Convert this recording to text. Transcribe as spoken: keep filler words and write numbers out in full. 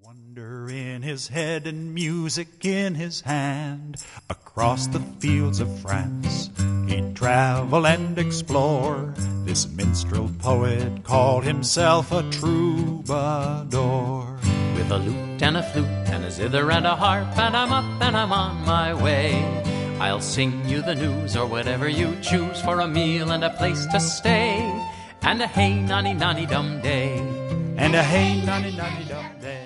Wonder in his head and music in his hand, across the fields of France he'd travel and explore. This minstrel poet called himself a troubadour. With a lute and a flute and a zither and a harp, and I'm up and I'm on my way. I'll sing you the news or whatever you choose, for a meal and a place to stay, and a hey nonny nonny dum day, and a hey nonny nonny dum day.